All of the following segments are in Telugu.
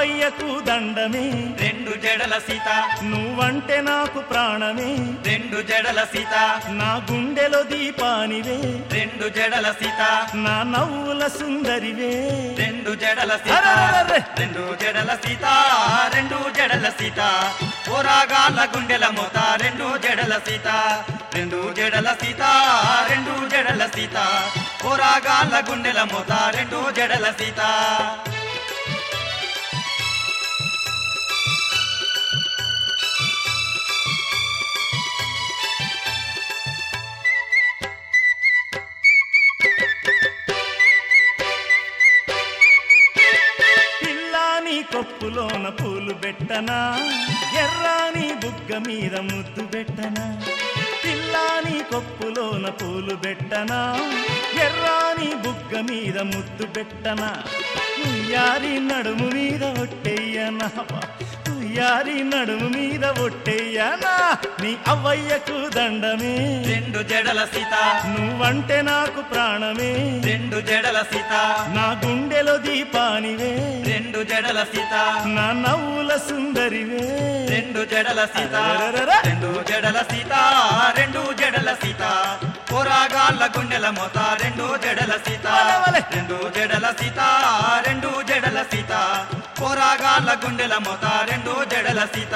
అవ్వయ్యకు దండమే రెండు జడల సీత నువ్వంటే నాకు ప్రాణమే రెండు జడల సీత నా గుండెలో దీపానివే రెండు జడల సీత నా నవ్వుల సుందరివే రెండు జడల సీత రెండు జడల సీత రెండు జడల సీత పోరాగాళ్ళ గుండెల మోత రెండు జడల సీత రెండు జడల సీత రెండు జడల సీత పోరాగాళ్ళ గుండెల మోత రెండు జడల సీత కొప్పులోన పూలు పెట్టనా ఎర్రాని బుగ్గ మీద ముద్దు పెట్టనా పిల్లాని కొప్పులోన పూలు పెట్టనా ఎర్రాని బుగ్గ మీద ముద్దు పెట్టనా ఉయ్యారి నడుము మీద ఒట్టెయ్యనా ఉయ్యారి నడుము మీద ఒట్టెయ్యనా నీ అవ్వయ్యకు దండమే రెండు జడల సీత నువ్వంటే నాకు ప్రాణమే రెండు జడల సీత నా గుండెలో దీపానివే రెండు జడల సీత నా నవ్వుల సుందరివే రెండు జడల సీత రెండు జడల సీత రెండు జడల సీత పోరాగాళ్ళ గుండెల మోత రెండు జడల సీత రెండు జడల సీత రెండు జడల సీత పోరాగాళ్ళ గుండెల మోత రెండు జడల సీత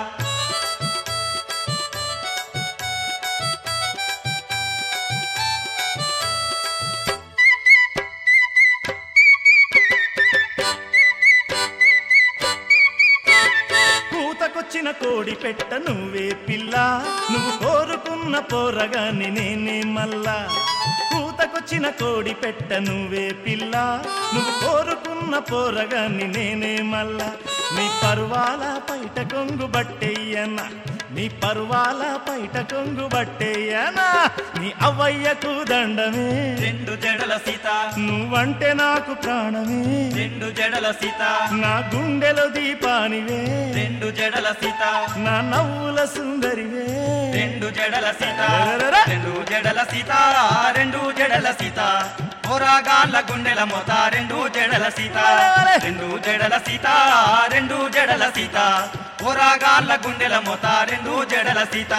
కూతకొచ్చిన కోడి పెట్ట నువ్వే పిల్ల నువ్వు కోరుకున్న పోరగాని నేనే మల్లా కూతకొచ్చిన కోడి పెట్ట నువ్వే పిల్ల నువ్వు కోరుకున్న పోరగాని నేనే మల్లా నీ పరువాల పైట కొంగు బట్టెయ్యనా నీ పరువాల పైట కొంగు బట్టెయ్యనా నీ అవ్వయ్యకు దండమే రెండు జడల సీత నువ్వంటే నాకు ప్రాణమే రెండు జడల సీత నా గుండెలో దీపానివే రెండు జడల సీత నా నవ్వుల సుందరివే రెండు జడల సీత రెండు జడల సీత రెండు జడల సీత పోరాగాళ్ళ గుండెల మోత రెండు జడల సీత రెండు జడల సీత రెండు జడల సీత పోరాగాళ్ళ గుండెల మోత రెండు జడల సీత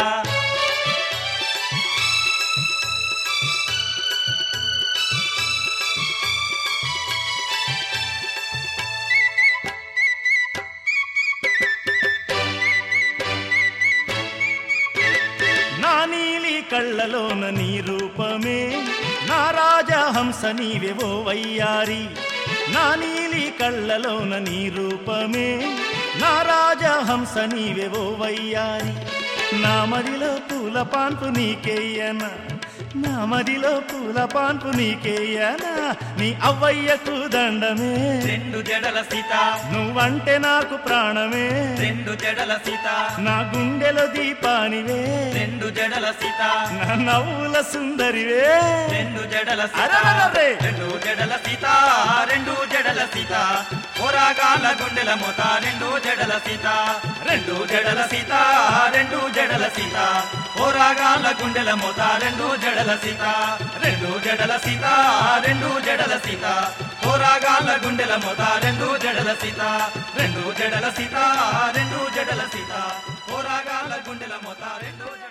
నా నీలి కళ్ళలోన నీ రూపమే నా రాజహంస నీవెవో వయ్యారి నా నీలి కళ్ళలోన నీ రూపమే నా రాజహంస నీవెవో వయ్యారి నా మదిలో పూల పాన్పు నీకేయనా నా మదిలో పూల పాన్పు నీకేయనా నీ అవ్వయ్యకు దండమే రెండు జడల సీత నువ్వంటే నాకు ప్రాణమే రెండు జడల సీత నా గుండెలో దీపానివే రెండు జడల సీత నా నవ్వుల సుందరివే రెండు జడల సీత రెండు జడల సీత రెండు జడల సీత పోరాగాళ్ళ గుండెల మోత రెండు జడల సీత రెండు జడల సీత రెండు జడల సీత పోరాగాళ్ళ గుండెల మోత రెండు జడల సీత రెండు జడల సీత రెండు జడల సీత పోరాగాళ్ళ గుండెల మోత రెండు జడల సీత రెండు జడల సీత రెండు జడల సీత పోరాగాళ్ళ గుండెల మోత రెండు